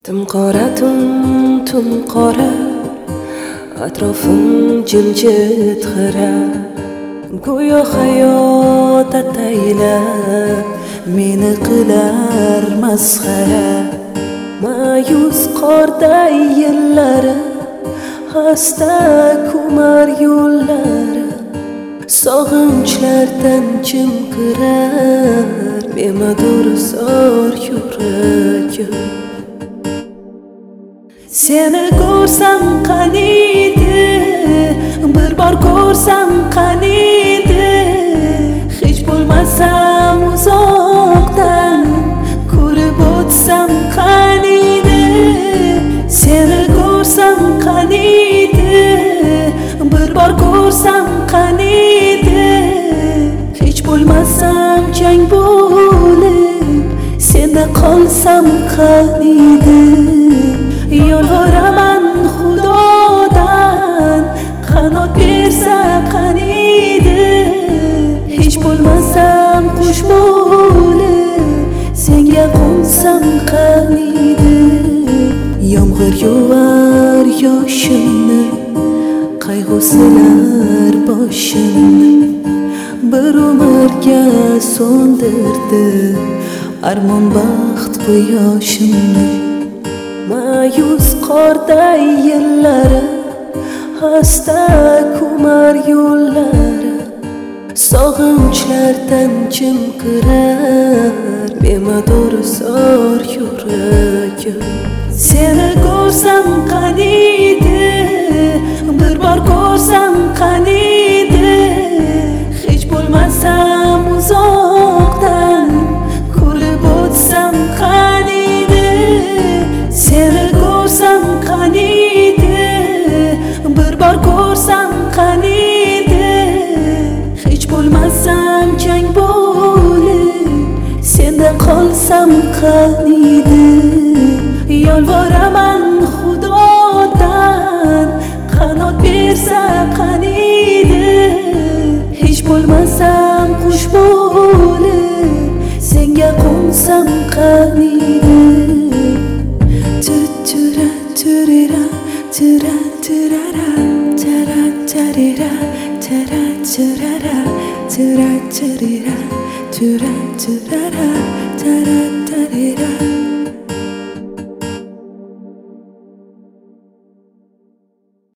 Tum qora atrofim jimjit xira go'yo hayot ataylab meni qilar masxara ma'yus qorday yillari xasta ko'mar yo'llari sog'inchlardan chimqirar bemadur zor yuragim. Seni ko'rsam qaniydi, bir bor ko'rsam qaniydi, hech bo'lmasam uzoqdan ko'rib o'tsam qaniydi. Seni ko'rsam qaniydi, bir bor ko'rsam qaniydi, hech bo'lmasam jang bo'lib senda qolsam qaniydi. Yolvoraman Xudodan qanot bersa qaniydi, hech bo'lmasam qush bo'lib senga qo'nsam qaniydi. Yomg'ir yuvar yoshimni, qayg'u silar boshimni, bir umrga so'ndirdi armon baxt quyoshimni. Ma'yus qorday yillari xasta ko'mar yo'llari sog'inchlardan chimqirar bemadur zor yuragim. Seni ko'rsam qaniydi, bir bor ko'rsam qaniydi, hech bo'lmasam uzoqdan ko'rib o'tsam qaniydi. Seni ko'rsam qaniydi, bir bor ko'rsam qaniydi, hech bo'lmasam jang bo'lib senda qolsam qaniydi. Yolvoraman Xudodan qanot bersa qaniydi, hech bo'lmasam qush bo'lib senga qo'nsam qaniydi. Turira, tira, tirara, tara, tarira, tara, tirara, tira, tarira, tura, tirara, tara, tarira.